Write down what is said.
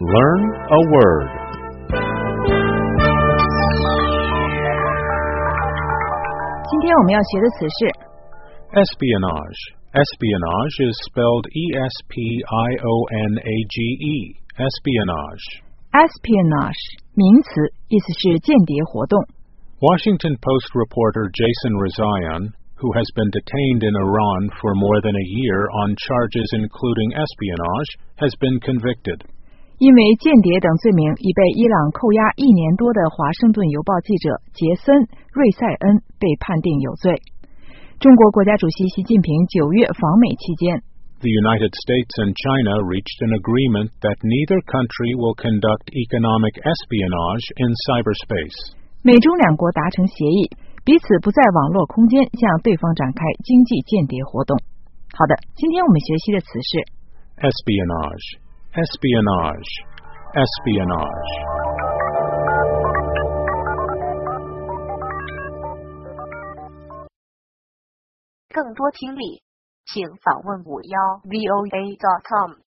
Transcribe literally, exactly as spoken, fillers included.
Learn a word. 今天我们要学的词是 Espionage. Espionage is spelled E S P I O N A G E. Espionage. espionage 名词，意思是间谍活动。 Washington Post reporter Jason Rezaian, who has been detained in Iran for more than a year on charges including espionage, has been convicted. 因为间谍等罪名已被伊朗扣押一年多的华盛顿邮报记者杰森·瑞塞恩被判定有罪。中国国家主席习近平九月访美期间 The United States and China reached an agreement that neither country will conduct economic espionage in cyberspace. 美中两国达成协议，彼此不在网络空间向对方展开经济间谍活动。好的，今天我们学习的词是 Espionage. Espionage. Espionage. 更多听力，请访问五幺 V O A dot com。